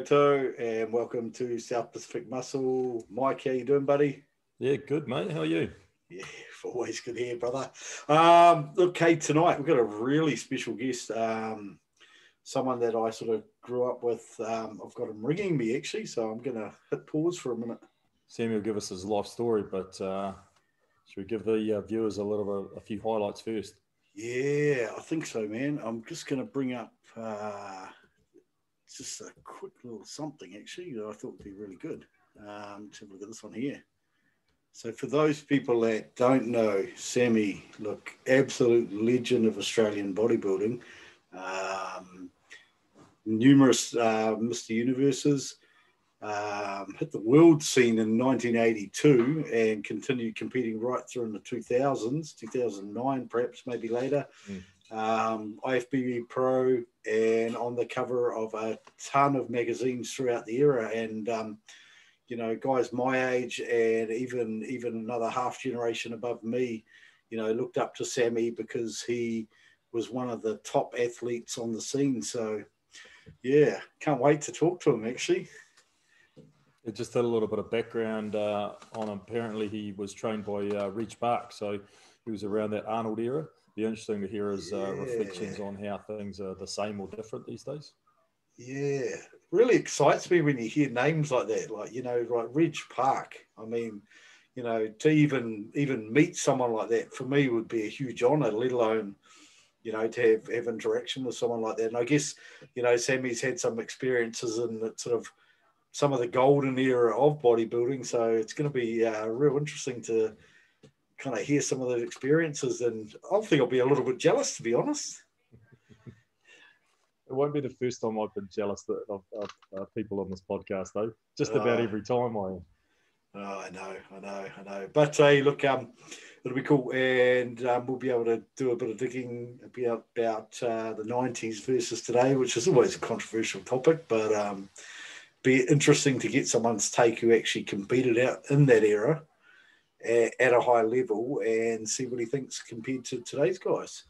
koutou, and welcome to South Pacific Muscle. Mike, how you doing, buddy? Yeah, good, mate. How are you? Yeah, always good here, brother. Okay, tonight we've got a really special guest, someone that I sort of grew up with. I've got him ringing me, actually, so I'm going to hit pause for a minute. Sammy will give us his life story, but should we give the viewers a few highlights first? Yeah, I think so, man. I'm just going to bring up just a quick little something, actually, that I thought would be really good. Let's have a look at this one here. So for those people that don't know, Sammy, look, absolute legend of Australian bodybuilding. Numerous Mr. Universes, hit the world scene in 1982 and continued competing right through in the 2000s, 2009 perhaps, maybe later. IFBB Pro, and on the cover of a ton of magazines throughout the era. And, you know, guys my age and even another half generation above me, you know, looked up to Sammy because he was one of the top athletes on the scene. So, yeah, can't wait to talk to him, actually. It just did a little bit of background on him. Apparently he was trained by Reg Park, so he was around that Arnold era. Be interesting to hear his reflections on how things are the same or different these days. Yeah, really excites me when you hear names like that, like, you know, like Reg Park. I mean, you know, to even meet someone like that for me would be a huge honour, let alone, you know, to have interaction with someone like that. And I guess, you know, Sammy's had some experiences in that sort of some of the golden era of bodybuilding, so it's going to be real interesting to kind of hear some of those experiences. And I think I'll be a little bit jealous, to be honest. It won't be the first time I've been jealous of people on this podcast, though. Just about every time I am. Oh, I know. But hey, look, it'll be cool, and we'll be able to do a bit of digging about the 90s versus today, which is always a controversial topic, but be interesting to get someone's take who actually competed out in that era at a high level and see what he thinks compared to today's guys.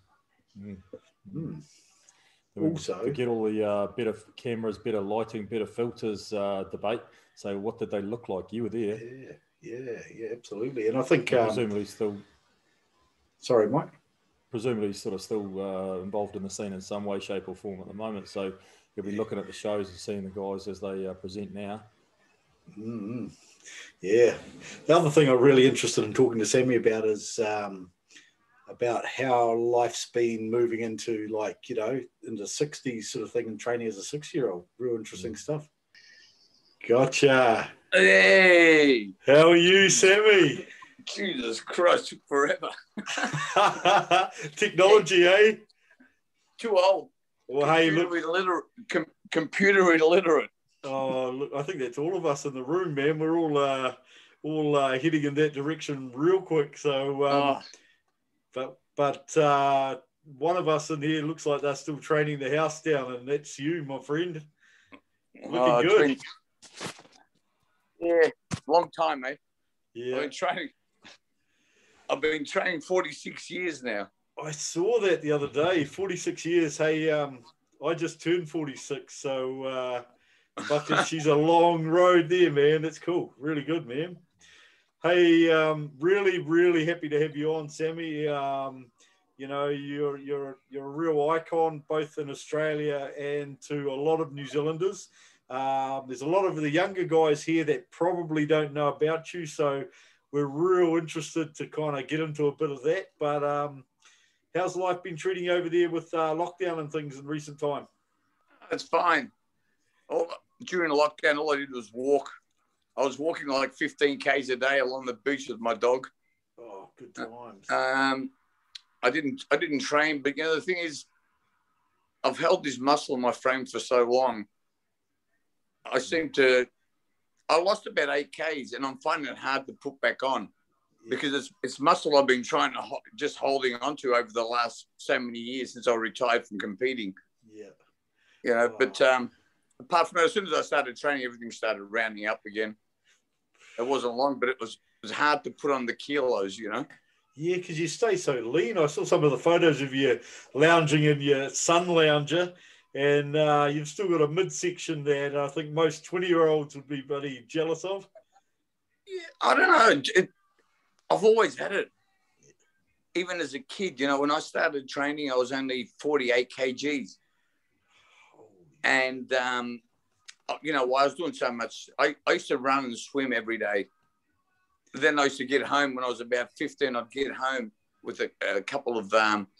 Also, forget all the better cameras, better lighting, better filters debate. So what did they look like? You were there. Yeah, absolutely. And I think presumably still. Sorry, Mike. Presumably sort of still involved in the scene in some way, shape, or form at the moment. So you'll be looking at the shows and seeing the guys as they present now. Mm-hmm. Yeah. The other thing I'm really interested in talking to Sammy about is about how life's been moving into, like, you know, into 60s sort of thing and training as a 6-year-old. Real interesting stuff. Gotcha. Hey. How are you, Sammy? Jesus Christ, forever. Technology, eh? Too old. Well, hey, look. Computer illiterate. Oh, look, I think that's all of us in the room, man. We're all heading in that direction real quick. So, but one of us in here looks like they're still training the house down, and that's you, my friend. Looking good. Yeah, long time, mate. Yeah. I've been training 46 years now. I saw that the other day, 46 years. Hey, I just turned 46, so but she's a long road there, man. That's cool. Really good, man. Hey, really, really happy to have you on, Sammy. You know, you're a real icon both in Australia and to a lot of New Zealanders. There's a lot of the younger guys here that probably don't know about you, so we're real interested to kind of get into a bit of that. But how's life been treating you over there with lockdown and things in recent time? It's fine. During lockdown, all I did was walk. I was walking like 15 Ks a day along the beach with my dog. Oh, good times. I didn't train, but you know, the thing is, I've held this muscle in my frame for so long. I lost about 8 Ks, and I'm finding it hard to put back on because it's muscle I've been trying to just holding on to over the last so many years since I retired from competing. Yeah. You know, but apart from that, as soon as I started training, everything started rounding up again. It wasn't long, but it was hard to put on the kilos, you know. Yeah, because you stay so lean. I saw some of the photos of you lounging in your sun lounger, and you've still got a midsection that I think most 20-year-olds would be bloody jealous of. Yeah, I don't know. I've always had it. Even as a kid, when I started training, I was only 48 kgs. And, while I was doing so much, I used to run and swim every day. Then I used to get home when I was about 15. I'd get home with a couple of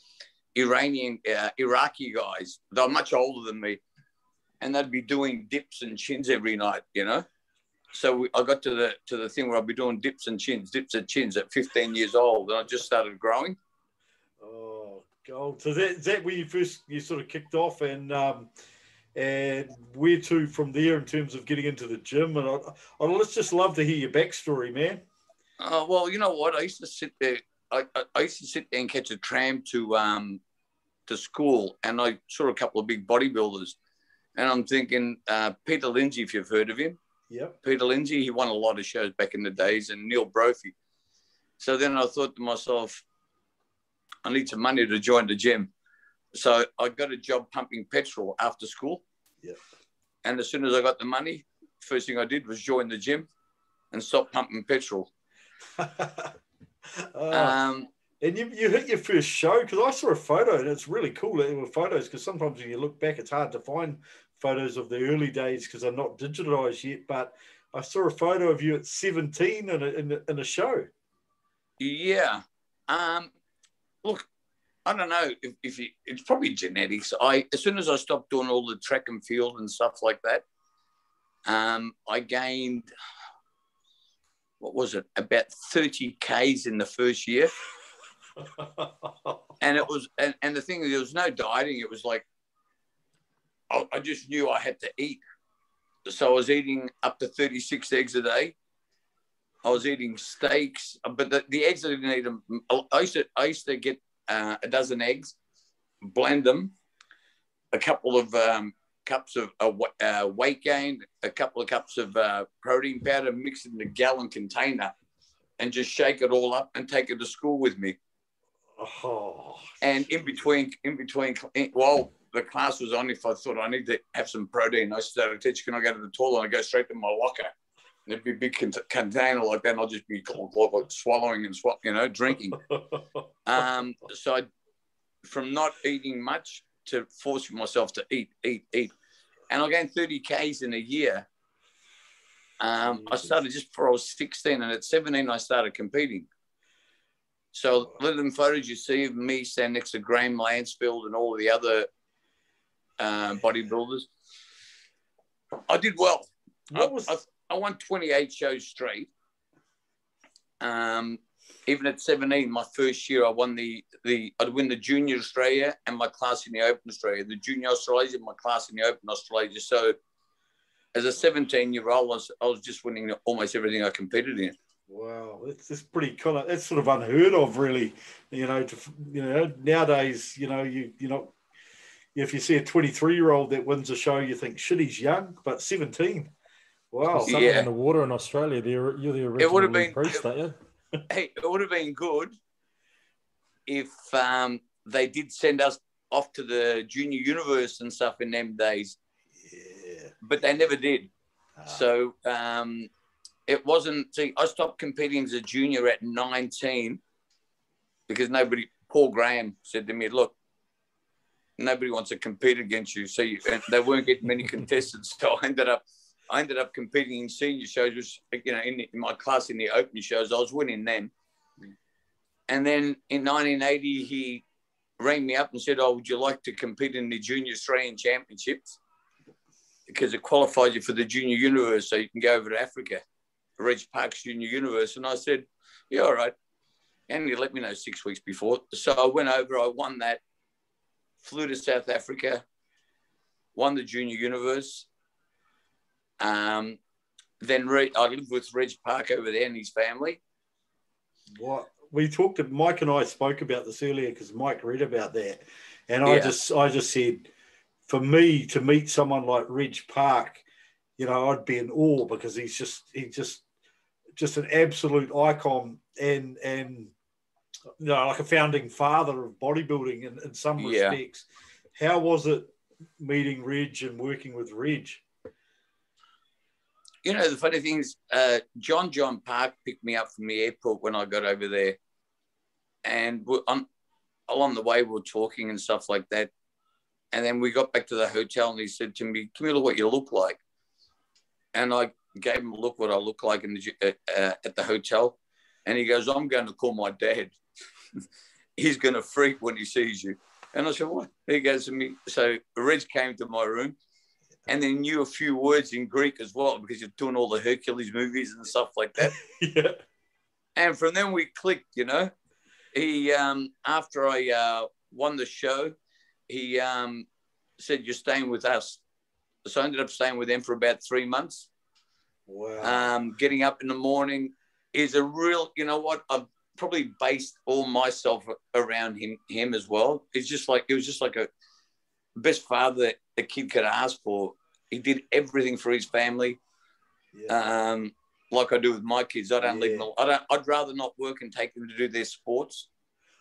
Iraqi guys. They were much older than me. And they'd be doing dips and chins every night, So I got to the thing where I'd be doing dips and chins at 15 years old. And I just started growing. Oh, God. So is that where you sort of kicked off and where to from there in terms of getting into the gym? And I'd just love to hear your backstory, man. Well, you know what? I used to sit there. I used to sit there and catch a tram to school, and I saw a couple of big bodybuilders, and I'm thinking Peter Lindsay, if you've heard of him. Yep. Peter Lindsay, he won a lot of shows back in the days, and Neil Brophy. So then I thought to myself, I need some money to join the gym. So I got a job pumping petrol after school. Yep. And as soon as I got the money, first thing I did was join the gym and stop pumping petrol. And you hit your first show, because I saw a photo and it's really cool. There were photos, because sometimes when you look back, it's hard to find photos of the early days because they're not digitized yet. But I saw a photo of you at 17 in a show. Yeah. Look, I don't know if it's probably genetics. As soon as I stopped doing all the track and field and stuff like that, I gained, what was it, about 30 Ks in the first year. And it was, and the thing, there was no dieting. It was like, I just knew I had to eat. So I was eating up to 36 eggs a day. I was eating steaks, but the eggs, I didn't eat them. I used to get a dozen eggs, blend them, a couple of cups of weight gain, a couple of cups of protein powder, mix it in a gallon container, and just shake it all up and take it to school with me. Oh. And in between, while the class was on, if I thought I need to have some protein, I started teaching, can I go to the toilet? And I go straight to my locker. And it'd be a big container like that, and I'll just be swallowing and drinking. So from not eating much to forcing myself to eat. And I gained 30 Ks in a year. I started just before I was 16, and at 17, I started competing. So little photos you see of me standing next to Graham Lansfield and all the other bodybuilders, I did well. I won 28 shows straight. Even at 17, my first year, I won I'd win the Junior Australia and my class in the Open Australia, the Junior Australasia, my class in the Open Australasia. So as a 17-year-old, I was just winning almost everything I competed in. Wow, it's pretty kind of, that's sort of unheard of, really. Nowadays, you're not. If you see a 23-year-old that wins a show, you think, shit, he's young, but 17. Wow. Something in the water in Australia. You're the original priest, aren't you? Hey, it would have been good if they did send us off to the junior universe and stuff in them days. Yeah. But they never did. So it wasn't. See, I stopped competing as a junior at 19 because Paul Graham said to me, look, nobody wants to compete against you. So and they weren't getting many contestants. So I ended up competing in senior shows, which, in my class in the Open shows, I was winning them. And then in 1980, he rang me up and said, oh, would you like to compete in the Junior Australian Championships? Because it qualifies you for the Junior Universe, so you can go over to Africa, Reg Park's Junior Universe. And I said, yeah, all right. And he let me know 6 weeks before. So I went over, I won that, flew to South Africa, won the Junior Universe. Then I lived with Reg Park over there and his family. What Mike and I spoke about this earlier because Mike read about that, and I just said, for me to meet someone like Reg Park, I'd be in awe because he's just an absolute icon and like a founding father of bodybuilding in some respects. How was it meeting Reg and working with Reg? You know, the funny thing is, John Park picked me up from the airport when I got over there. And along the way, we were talking and stuff like that. And then we got back to the hotel and he said to me, "Come here, look what you look like." And I gave him a look what I look like at the hotel. And he goes, "I'm going to call my dad. He's going to freak when he sees you." And I said, "What?" He goes to me. So Reg came to my room and then knew a few words in Greek as well because you're doing all the Hercules movies and stuff like that. Yeah. And from then we clicked, you know. He, after I won the show, he said, "You're staying with us." So I ended up staying with them for about 3 months. Wow. Getting up in the morning is a real, you know what, I've probably based all myself around him as well. It was just like a best father that a kid could ask for. He did everything for his family. Yeah. Like I do with my kids. I don't leave them. I'd rather not work and take them to do their sports.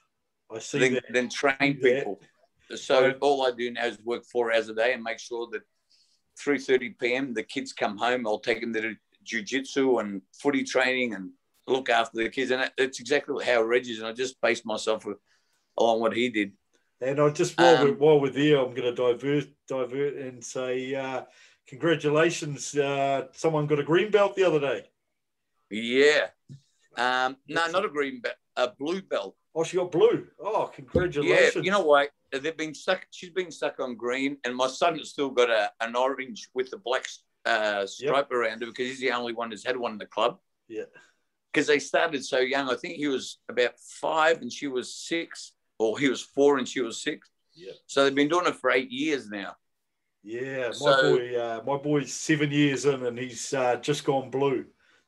I see than train people. So all I do now is work 4 hours a day and make sure that 3:30 p.m. the kids come home. I'll take them to jiu-jitsu and footy training and look after the kids. And it's exactly how Reg is. And I just based myself along what he did. And I just, while we're there, I'm going to divert and say congratulations. Someone got a green belt the other day. Yeah. No, not a green belt, a blue belt. Oh, she got blue. Oh, congratulations. Yeah, you know what? They've been stuck. She's been stuck on green, and my son has still got an orange with the black stripe around it because he's the only one who's had one in the club. Yeah. Because they started so young. I think he was about 5 and she was 6, or he was 4 and she was 6. Yeah. So they've been doing it for 8 years now. Yeah, my boy's 7 years in, and he's just gone blue.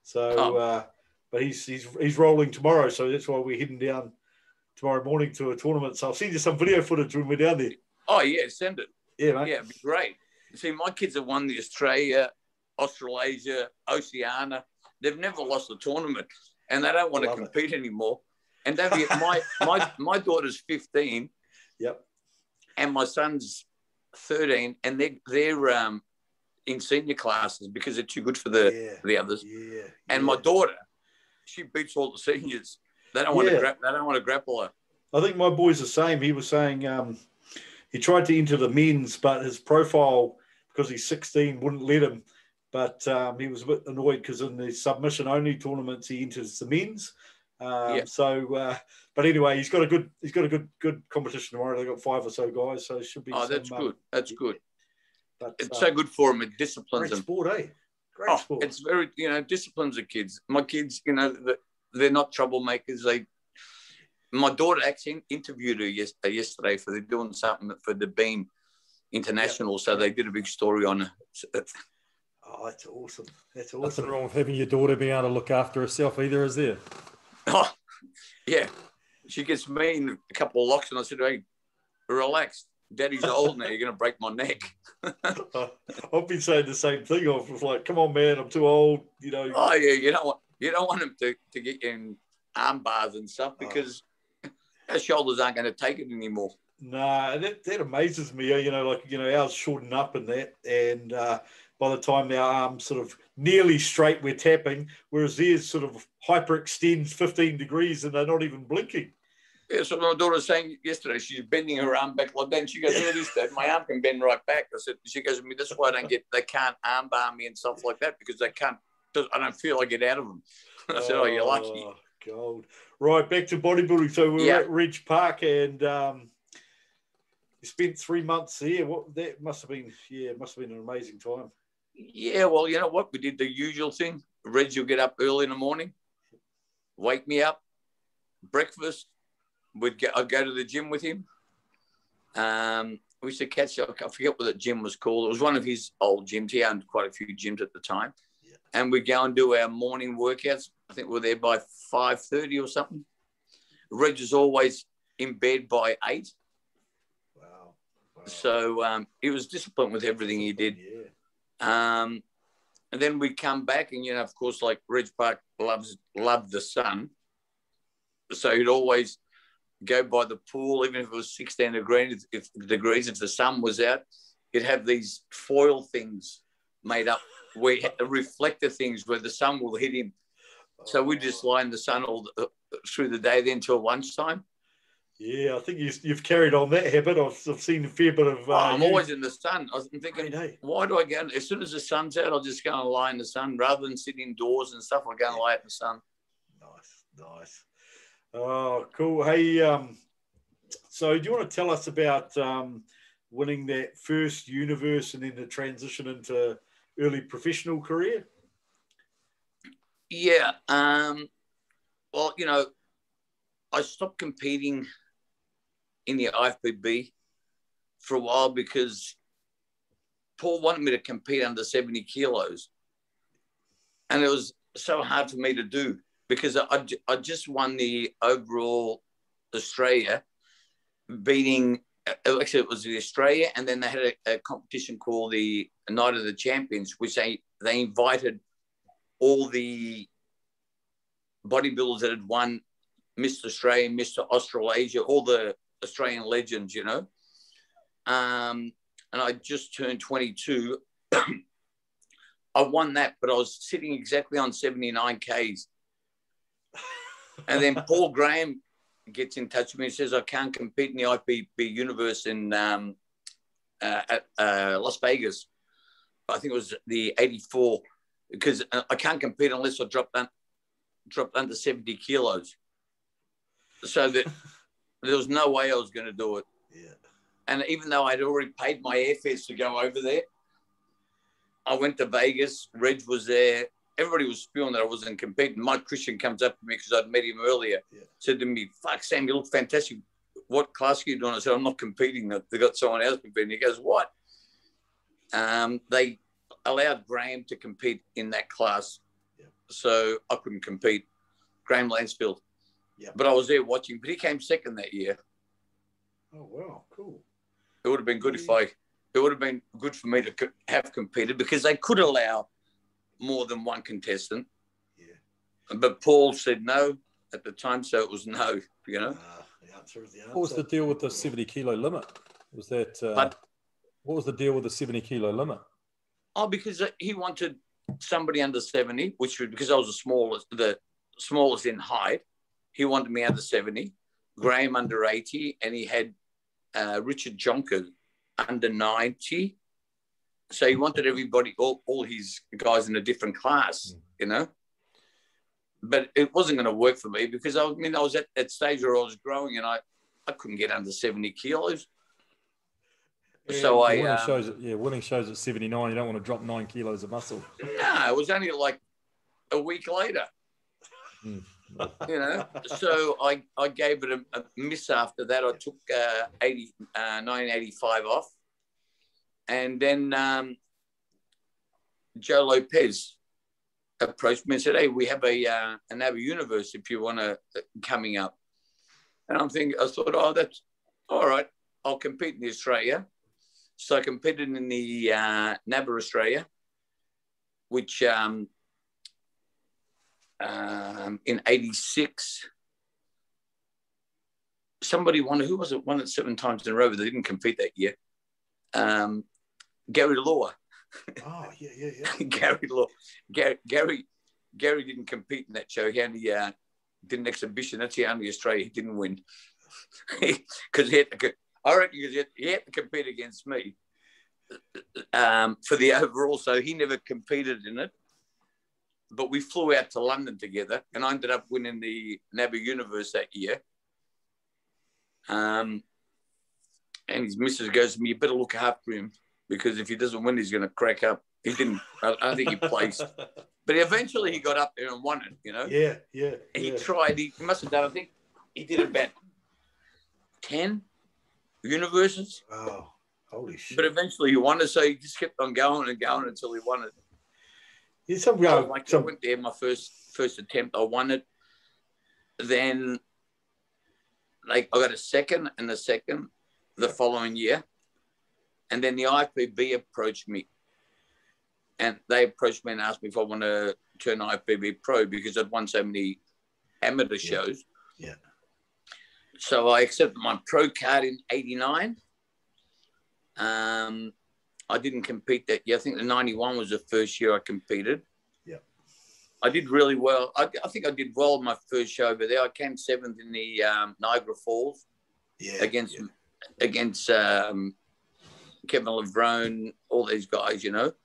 So, but he's rolling tomorrow, so that's why we're heading down tomorrow morning to a tournament. So I'll send you some video footage when we're down there. Oh yeah, send it. Yeah, mate. Yeah, it'd be great. See, my kids have won the Australia, Australasia, Oceania. They've never lost a tournament, and they don't want to compete anymore. And don't forget, my daughter's 15. Yep. And my son's 13, and they're in senior classes because they're too good for the others. Yeah. And my daughter, she beats all the seniors. They don't want to grapple her. I think my boy's the same. He was saying he tried to enter the men's, but his profile, because he's 16, wouldn't let him. But he was a bit annoyed because in the submission only tournaments he enters the men's. So, but anyway, he's got a good competition tomorrow. They've got 5 or so guys, so it should be. Oh, that's good. That's good. But it's so good for them. It disciplines them. Great sport, eh? Great sport. It's very, disciplines the kids. My kids, they're not troublemakers. My daughter actually interviewed her yesterday for they're doing something for the Beam International, so they did a big story on her. Oh, that's awesome. That's awesome. Nothing wrong with having your daughter being able to look after herself either, is there? Oh, yeah. She gets me in a couple of locks and I said, "Hey, relax. Daddy's old now. You're going to break my neck." I've been saying the same thing. I was like, "Come on, man. I'm too old." Oh, yeah. You don't want him to get you in arm bars and stuff because our shoulders aren't going to take it anymore. Nah, that amazes me. Ours shorten up and that. And by the time our arm's sort of nearly straight, we're tapping, whereas theirs sort of hyperextends 15 degrees and they're not even blinking. Yeah, so my daughter was saying yesterday, she's bending her arm back like that. And she goes, "Look at this, Dad. My arm can bend right back." She goes to me, "That's why they can't arm bar me and stuff like that because I don't feel I get out of them." I said, "Oh, you're lucky." Gold. Right, back to bodybuilding. So we were at Reg Park and you spent 3 months there. That must have been an amazing time. Yeah, well, you know what? We did the usual thing. Reg will get up early in the morning, wake me up, breakfast. I'd go to the gym with him. We used to catch up. I forget what the gym was called. It was one of his old gyms. He owned quite a few gyms at the time. Yeah. And we'd go and do our morning workouts. I think we're there by 5:30 or something. Reg is always in bed by 8. Wow. So he was disciplined with everything he did. Yeah. And then we'd come back and, of course, like Reg Park loved the sun. So he'd always go by the pool, even if it was 16 degrees, if the sun was out, you'd have these foil things made up where reflector things where the sun will hit him. So we just lie in the sun all through the day then till lunchtime. Yeah, I think you've carried on that habit. I've seen a fair bit of. I'm always in the sun. I was thinking, why do I go? As soon as the sun's out, I'll just go and lie in the sun rather than sit indoors and stuff. I go and lie in the sun. Nice. Oh, cool. Hey, so do you want to tell us about winning that first universe and then the transition into early professional career? Yeah. Well, you know, I stopped competing in the IFBB for a while because Paul wanted me to compete under 70 kilos. And it was so hard for me to do because I just won the overall Australia, beating, actually it was the Australia, and then they had a competition called the Night of the Champions, which they invited all the bodybuilders that had won Mr. Australia, Mr. Australasia, all the Australian legends, you know. And I just turned 22. I won that, but I was sitting exactly on 79 Ks. And then Paul Graham gets in touch with me and says, I can't compete in the IFBB universe in at Las Vegas. I think it was the 84, because I can't compete unless I dropped under 70 kilos. So that there was no way I was going to do it. Yeah. And even though I'd already paid my airfares to go over there, I went to Vegas. Reg was there. Everybody was spewing that I wasn't competing. Mike Christian comes up to me because I'd met him earlier. Yeah. Said to me, fuck, Sam, you look fantastic. What class are you doing? I said, I'm not competing. They got someone else competing. He goes, what? They allowed Graham to compete in that class. Yeah. So I couldn't compete. Graham Lansfield. Yeah. But I was there watching. But he came second that year. Oh, wow. Cool. It would have been good it would have been good for me to have competed because they could allow more than one contestant. Yeah. But Paul said no at the time, so it was no, you know. The answer is the answer. What was the deal with the 70 kilo limit? Was that, what was the deal with the 70 kilo limit? Oh, because he wanted somebody under 70, which was because I was the smallest in height. He wanted me under 70, Graham under 80, and he had Richard Jonker under 90. So he wanted everybody, all his guys in a different class, you know. But it wasn't going to work for me because I was at that stage where I was growing and I couldn't get under 70 kilos. Yeah, so winning shows at 79. You don't want to drop 9 kilos of muscle. No, it was only like a week later. You know, so I gave it a miss after that. I took 1985 off. And then Joe Lopez approached me and said, hey, we have a NABBA universe if you want to coming up. And I thought, oh, that's all right. I'll compete in the Australia. So I competed in the NABBA Australia, which in 86, somebody won it 7 times in a row, but they didn't compete that year. Gary Law. Oh, yeah. Gary Law. Gary didn't compete in that show. He only did an exhibition. That's the only Australia he didn't win. Because he had to compete against me for the overall. So he never competed in it. But we flew out to London together, and I ended up winning the NABBA Universe that year. And his missus goes to me, you better look after him because if he doesn't win, he's going to crack up. He didn't. I don't think he placed. But eventually he got up there and won it, you know? Yeah. He tried. He must have done, I think he did about 10 universes. Oh, holy shit. But eventually he won it, so he just kept on going and going until he won it. Yeah, I went there, my first attempt, I won it. Then I got a second and a second the following year. And then the IFBB approached me. And they approached me and asked me if I want to turn IFBB pro because I'd won so many amateur shows. Yeah. So I accepted my pro card in 89. I didn't compete that year. I think the 91 was the first year I competed. Yeah. I did really well. I think I did well in my first show over there. I came 7th in the Niagara Falls against Kevin Levrone, all these guys, you know.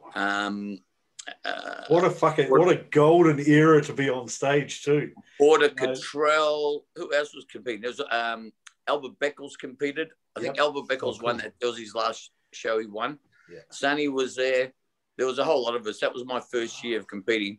What a golden era to be on stage too. Porter Cottrell. Who else was competing? There was Albert Beckles competed. I think Albert Beckles won that. It was his last show he won. Yeah. Sonny was there. There was a whole lot of us. That was my first year of competing.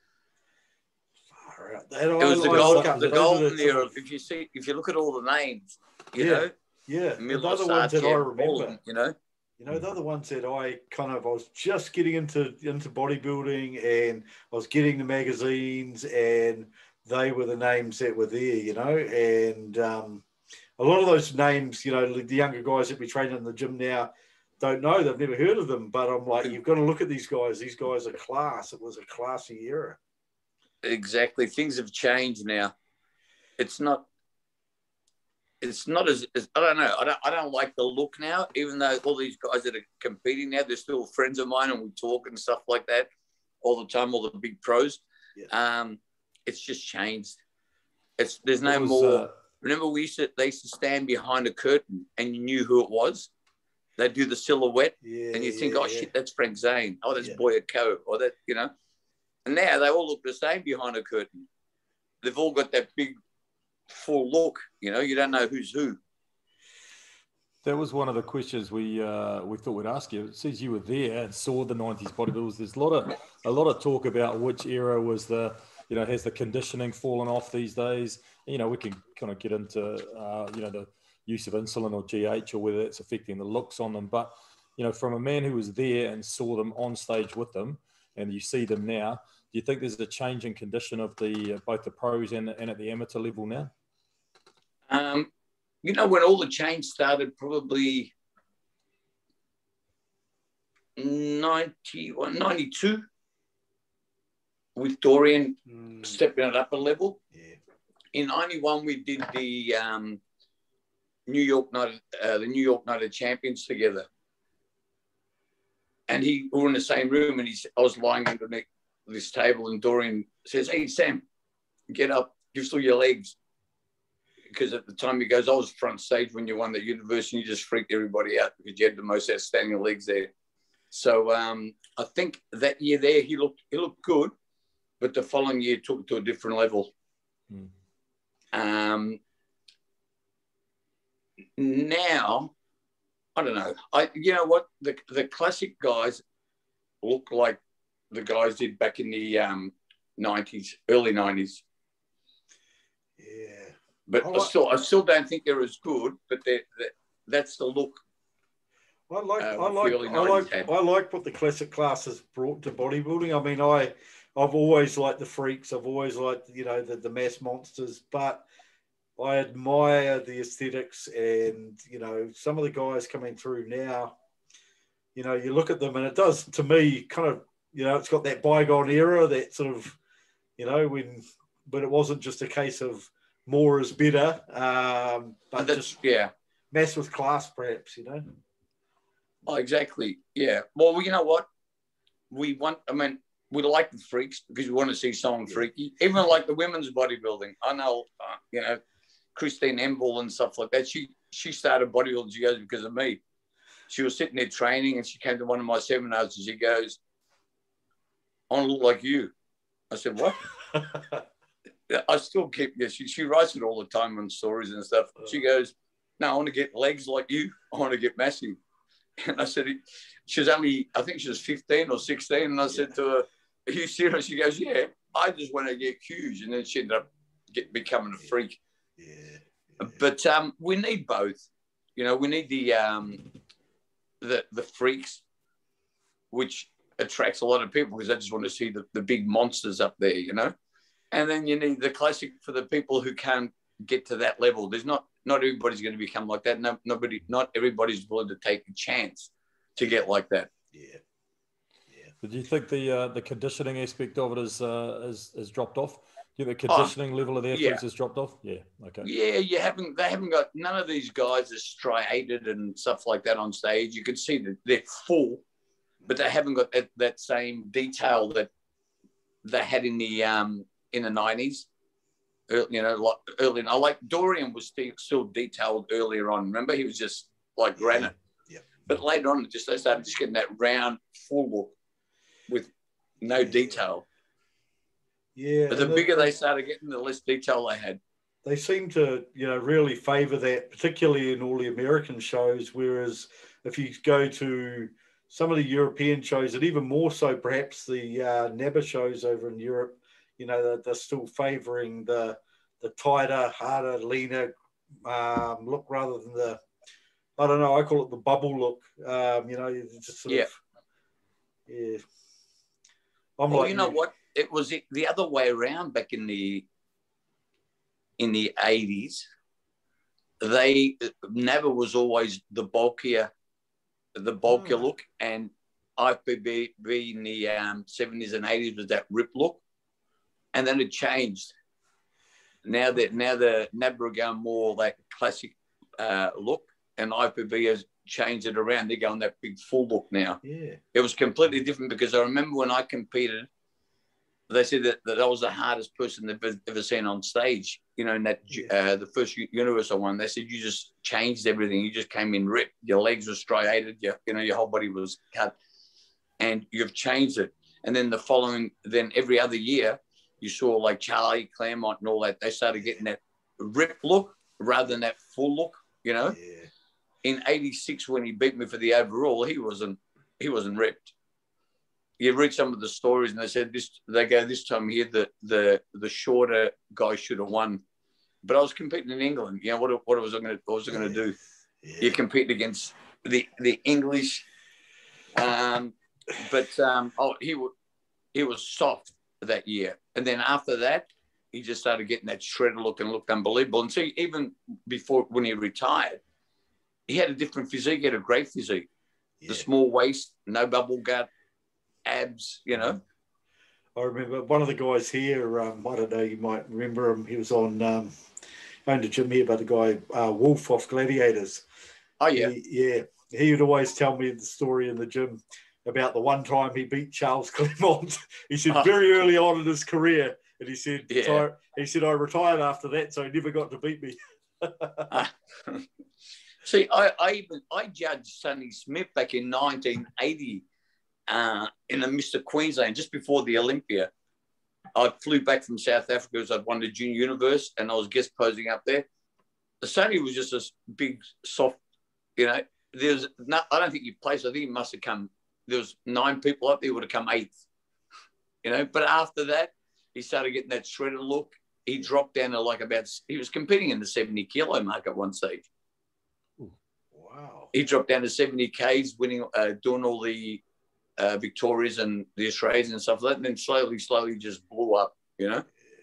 It was the golden era. If you look at all the names, you know. Yeah. The other ones that I remember, you know. You know, they're the ones that I was just getting into bodybuilding, and I was getting the magazines, and they were the names that were there, you know. And a lot of those names, you know, the younger guys that we train in the gym now don't know. They've never heard of them. But I'm like, you've got to look at these guys. These guys are class. It was a classy era. Exactly. Things have changed now. It's not as I don't know. I don't like the look now, even though all these guys that are competing now, they're still friends of mine and we talk and stuff like that all the time, all the big pros. Yeah. It's just changed. There's no more. Remember they used to stand behind a curtain and you knew who it was. They'd do the silhouette and you think, shit, that's Frank Zane. Oh, that's Boya Coe, or that, you know. And now they all look the same behind a curtain. They've all got that big full look, you know. You don't know who's who. That was one of the questions we thought we'd ask you. It says you were there and saw the 90s bodybuilders. There's a lot of talk about which era was has the conditioning fallen off these days. You know, we can kind of get into the use of insulin or GH or whether it's affecting the looks on them. But you know, from a man who was there and saw them on stage with them, and you see them now, do you think there's a change in condition of both the pros and at the amateur level now? You know, when all the change started, probably 91, 92, with Dorian stepping it up a level. Yeah. In 91, we did the New York Night of Champions together. And we were in the same room, and I was lying underneath this table, and Dorian says, "Hey, Sam, get up, give still your legs." Because at the time he goes, I was front stage when you won the university, and you just freaked everybody out because you had the most outstanding legs there. So I think that year there he looked good, but the following year took it to a different level. Now, I don't know. You know what? The classic guys look like the guys did back in the 90s, early 90s. Yeah. But I still don't think they're as good, but that's the look. I like what the classic class has brought to bodybuilding. I mean, I've always liked the freaks. I've always liked, you know, the mass monsters, but I admire the aesthetics, and, you know, some of the guys coming through now, you know, you look at them and it does, to me, kind of, you know, it's got that bygone era, that sort of, you know, but it wasn't just a case of more is better, but just mess with class, perhaps, you know. Oh, exactly. Yeah. Well, you know what? We like the freaks because we want to see someone freaky. Even like the women's bodybuilding. I know, you know, Christine Emball and stuff like that. She started bodybuilding, she goes, because of me. She was sitting there training and she came to one of my seminars and she goes, "I want to look like you." I said, "What?" I still keep, she writes it all the time on stories and stuff. She goes, "No, I want to get legs like you. I want to get massive." And I said, she was only, I think she was 15 or 16. And I said to her, "Are you serious?" She goes, "Yeah, I just want to get huge." And then she ended up becoming a freak. Yeah. But we need both. You know, we need the freaks, which attracts a lot of people because they just want to see the big monsters up there, you know. And then you need the classic for the people who can't get to that level. There's not everybody's going to become like that. Not everybody's willing to take a chance to get like that. Yeah. Do you think the conditioning aspect of it has dropped off? Yeah, the conditioning level of the athletes yeah. has dropped off. Yeah, okay. Yeah, they haven't got, none of these guys are striated and stuff like that on stage. You can see that they're full, but they haven't got that same detail that they had in the 90s. You know, like early. I like Dorian was still detailed earlier on. Remember, he was just like granite. Yeah. But later on, they started just getting that round, full look with no detail. Yeah. But the bigger they started getting, the less detail they had. They seem to, really favour that, particularly in all the American shows. Whereas if you go to some of the European shows, and even more so perhaps the NABBA shows over in Europe, they're still favouring the tighter, harder, leaner look rather than the, I don't know, I call it the bubble look. Just sort of, yeah. Well, you know what? It was the other way around back in the 80s. NABBA was always the bulkier look, and IFBB in the 70s and 80s was that rip look, and then it changed. Now the NABBA are going more like classic look, and IFBB has changed it around. They're going that big full look now. Yeah, it was completely different, because I remember when I competed, they said that I was the hardest person they've ever seen on stage. In that the first Universal one, they said you just changed everything. You just came in ripped. Your legs were striated. Your whole body was cut, and you've changed it. And then then every other year, you saw like Charlie Claremont and all that. They started getting that rip look rather than that full look. Yeah. In '86, when he beat me for the overall, he wasn't ripped. You read some of the stories, and they said this time here the shorter guy should have won. But I was competing in England. What was I going to do? Yeah. You compete against the English, he was soft that year, and then after that, he just started getting that shredder look and looked unbelievable. And so even before, when he retired, he had a different physique. He had a great physique. Yeah. The small waist, no bubble gut, abs, I remember one of the guys here, I don't know, you might remember him. He was on, owned a gym here, but the guy, Wolf off Gladiators. Oh, yeah. He would always tell me the story in the gym about the one time he beat Charles Claremont. He said very early on in his career, and he said, I retired after that, so he never got to beat me. See, I judged Sonny Smith back in 1980 in the Mr. Queensland, just before the Olympia. I flew back from South Africa because I'd won the Junior Universe, and I was guest posing up there. Sonny was just a big, soft, I don't think he placed. I think he must have come, there was 9 people up there, would have come 8th. But after that, he started getting that shredder look. He dropped down to he was competing in the 70 kilo mark at one stage. Wow. He dropped down to 70 Ks, winning, doing all the Victorias and the Australians and stuff like that, and then slowly just blew up, Yeah.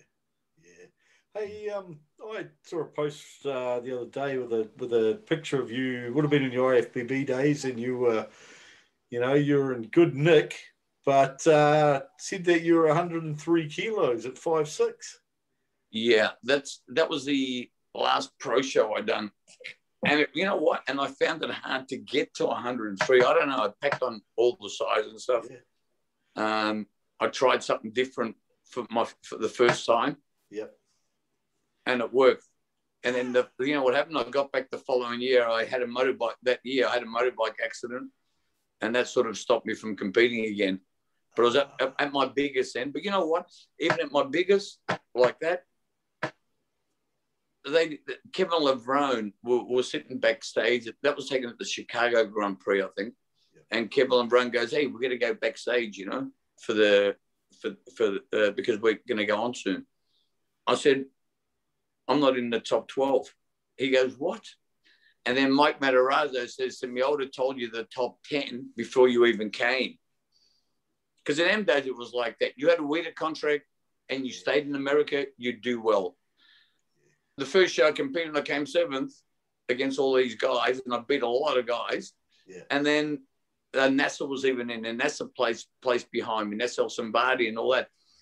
Hey, I saw a post the other day with a picture of you. Would have been in your IFBB days, and you were, you're in good nick, but said that you were 103 kilos at 5'6". Yeah, that was the last pro show I done. And you know what? And I found it hard to get to 103. I don't know. I packed on all the size and stuff. Yeah. I tried something different for the first time. Yep. And it worked. And then what happened? I got back the following year. I had a motorbike accident, and that sort of stopped me from competing again. But I was at my biggest then. But you know what? Even at my biggest, like that, Kevin Levrone was sitting backstage. That was taken at the Chicago Grand Prix, I think. Yep. And Kevin Levrone goes, "Hey, we're going to go backstage, because we're going to go on soon." I said, "I'm not in the top 12." He goes, "What?" And then Mike Matarazzo says to me, "I would have told you the top 10 before you even came." Because in them days, it was like that. You had a WIDA contract and you stayed in America, you'd do well. The first show I competed, I came 7th against all these guys, and I beat a lot of guys. Yeah. And then NASA was even in, and NASA placed behind me, Nessel Sombardi and all that.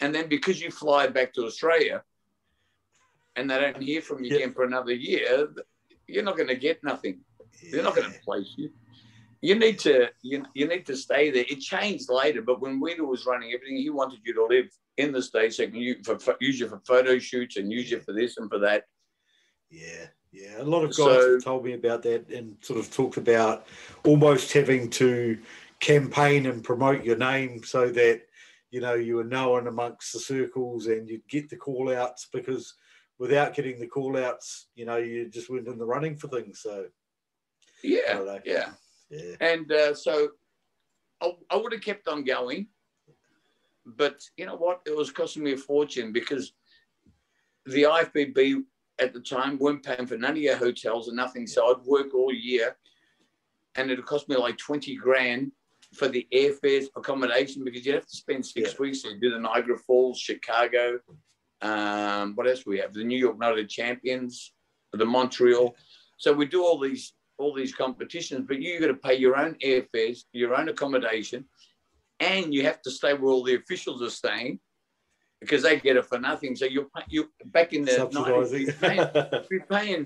And then because you fly back to Australia and they don't hear from you again for another year, you're not going to get nothing. They're not going to place you. You need to you need to stay there. It changed later, but when Weeder was running everything, he wanted you to live in the States so he can use you for photo shoots and use you for this and for that. Yeah. A lot of guys have told me about that and sort of talked about almost having to campaign and promote your name so that, you know, you were known amongst the circles and you'd get the call outs, because without getting the call outs, you know, you just weren't in the running for things. So, yeah. And so I would have kept on going. But you know what? It was costing me a fortune because the IFBB at the time weren't paying for none of your hotels and nothing. So I'd work all year and it'd cost me like 20 grand for the airfares, accommodation, because you'd have to spend 6 weeks to do the Niagara Falls, Chicago. What else we have? The New York Night of Champions, the Montreal. So we do all these competitions, but you got to pay your own airfares, your own accommodation, and you have to stay where all the officials are staying because they get it for nothing. So you're back in the 90s, you're paying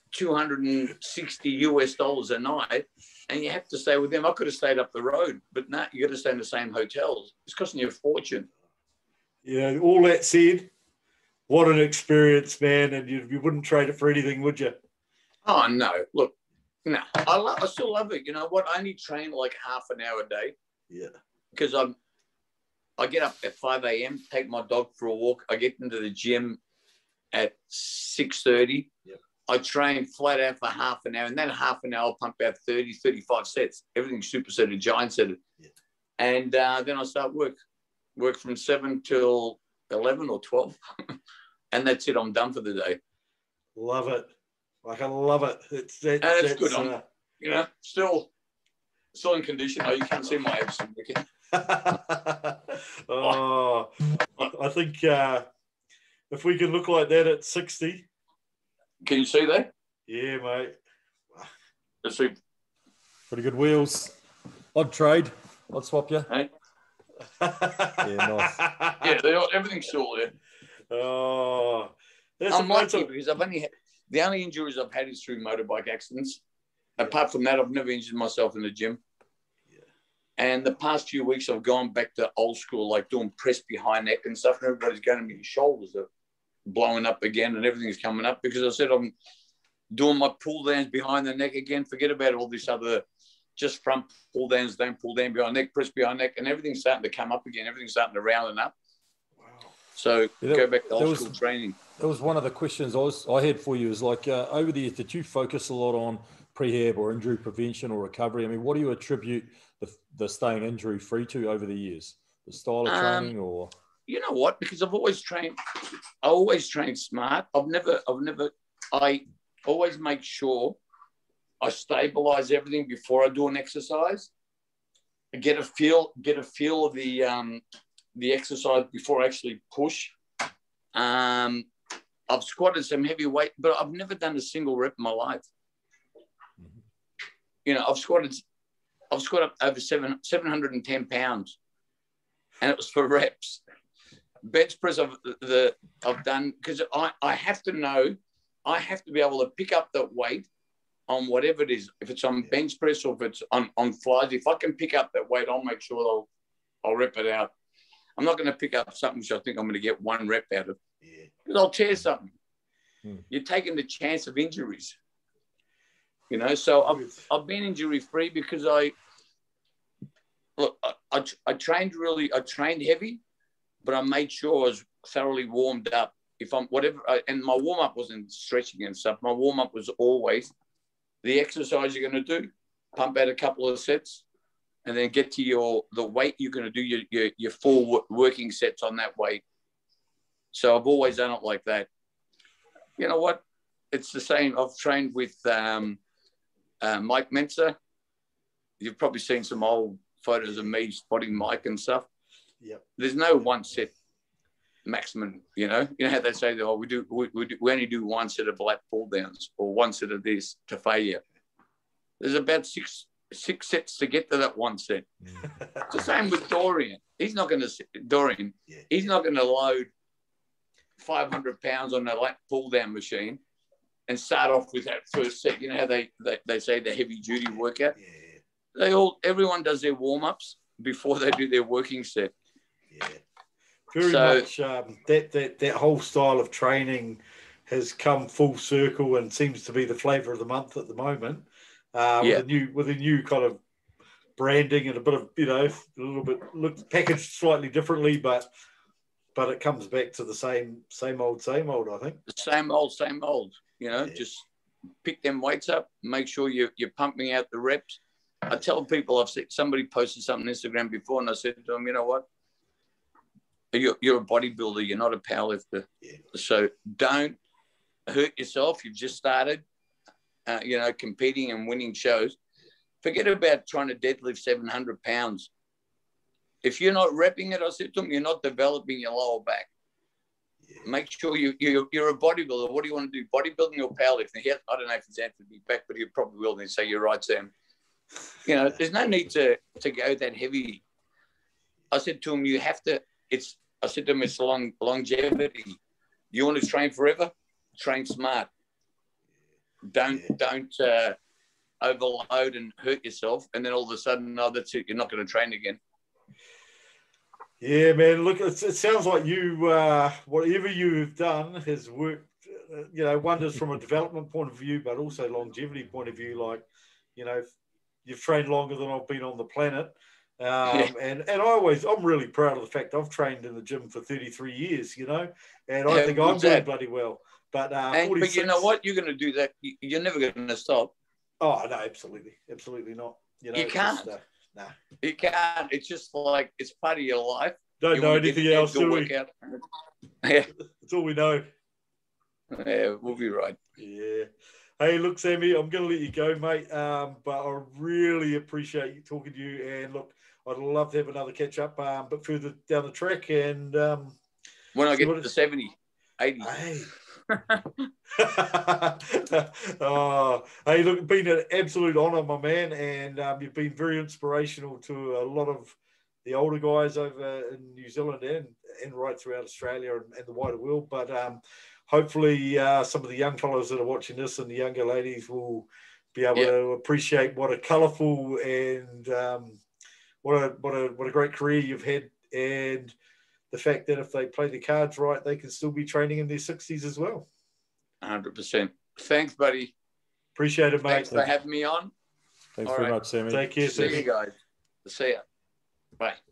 $260 a night, and you have to stay with them. I could have stayed up the road, but no, you got to stay in the same hotels. It's costing you a fortune. Yeah, all that said, what an experience, man! And you wouldn't trade it for anything, would you? Oh no! Look, no, I still love it. You know what? I only train like half an hour a day. Yeah. Because I get up at 5 a.m., take my dog for a walk. I get into the gym at 6:30. Yep. I train flat out for half an hour, and then half an hour I'll pump out 30, 35 sets. Everything's supersetted, giant-setted. Yep. And then I start work from 7 till 11 or 12. And that's it. I'm done for the day. Love it. Like, I love it. It's good. I'm, you know, still in condition. Oh, you can't see my abs. Oh, I think if we can look like that at 60. Can you see that? Yeah, mate. Let's see. Pretty good wheels. I'd trade. I'd swap you. Hey? Yeah, nice. Yeah, everything's still there. Oh, I'm lucky because the only injuries I've had is through motorbike accidents. Yeah. Apart from that, I've never injured myself in the gym. And the past few weeks, I've gone back to old school, like doing press behind neck and stuff. And everybody's going to me, your shoulders are blowing up again and everything's coming up because I said I'm doing my pull downs behind the neck again. Forget about all this other just front pull downs, don't pull down behind neck, press behind neck. And everything's starting to come up again. Everything's starting to round up. Wow. So go back to old school training. That was one of the questions I had for you is like over the years, did you focus a lot on prehab or injury prevention or recovery? I mean, what do you attribute the staying injury free to over the years? The style of training, or you know what? Because I always trained smart. I always make sure I stabilize everything before I do an exercise. I get a feel of the exercise before I actually push. I've squatted some heavy weight, but I've never done a single rep in my life. Mm-hmm. You know, I've squatted over 710 pounds, and it was for reps. Bench press I've done because I have to know, I have to be able to pick up that weight on whatever it is. If it's on bench press or if it's on flies, if I can pick up that weight, I'll make sure I'll rep it out. I'm not going to pick up something which I think I'm going to get one rep out of. Because I'll tear something. You're taking the chance of injuries. You know, so I've been injury free because I trained heavy, but I made sure I was thoroughly warmed up. And my warm up wasn't stretching and stuff. My warm up was always the exercise you're going to do, pump out a couple of sets, and then get to the weight you're going to do your full working sets on that weight. So I've always done it like that. You know what? It's the same. I've trained with Mike Mensa. You've probably seen some old photos of me spotting Mike and stuff. Yep. There's no one set maximum. You know how they say that we only do one set of lat pull downs or one set of this to failure. There's about 6 sets to get to that 1 set. It's the same with Dorian. He's not going to load 500 pounds on a pull down machine and start off with that first set. You know how they say the heavy duty workout? Yeah. Everyone does their warm ups before they do their working set. Yeah. Very much that whole style of training has come full circle and seems to be the flavour of the month at the moment. With a new kind of branding and a bit of, a little bit packaged slightly differently, but it comes back to the same old, I think. The same old, just pick them weights up, make sure you're pumping out the reps. I tell people, I've seen somebody posted something on Instagram before, and I said to them, you know what? You're a bodybuilder, you're not a powerlifter. Yeah. So don't hurt yourself. You've just started, competing and winning shows. Forget about trying to deadlift 700 pounds. If you're not repping it, I said to them, you're not developing your lower back. Yeah. Make sure you're a bodybuilder. What do you want to do? Bodybuilding or powerlifting? I don't know if he's answered me back, but he probably will. Then say, you're right, Sam. There's no need to go that heavy. I said to him, it's longevity. You want to train forever? Train smart. Don't overload and hurt yourself, and then all of a sudden, that's it. You're not going to train again. Yeah, man. Look, it sounds like you, whatever you've done has worked, wonders from a development point of view, but also longevity point of view. Like, you've trained longer than I've been on the planet. And I'm really proud of the fact I've trained in the gym for 33 years, and I think I'm doing bloody well. But you know what? You're going to do that. You're never going to stop. Oh, no, absolutely. Absolutely not. You can't. No. You can't. It's just like, it's part of your life. Don't know anything else, do we? Yeah. That's all we know. Yeah, we'll be right. Yeah. Hey, look, Sammy, I'm going to let you go, mate. But I really appreciate you talking to you. And look, I'd love to have another catch up, but further down the track. And when I get to 70, 80. Hey. Hey, look, it's been an absolute honour, my man. And you've been very inspirational to a lot of the older guys over in New Zealand and right throughout Australia and the wider world. But hopefully some of the young fellows that are watching this and the younger ladies will be able to appreciate what a colourful and what a great career you've had, and the fact that if they play the cards right, they can still be training in their 60s as well. 100%. Thanks, buddy. Appreciate it, mate. Thanks for having me on. Thanks very much, Sammy. Take care, See you guys. See ya. Bye.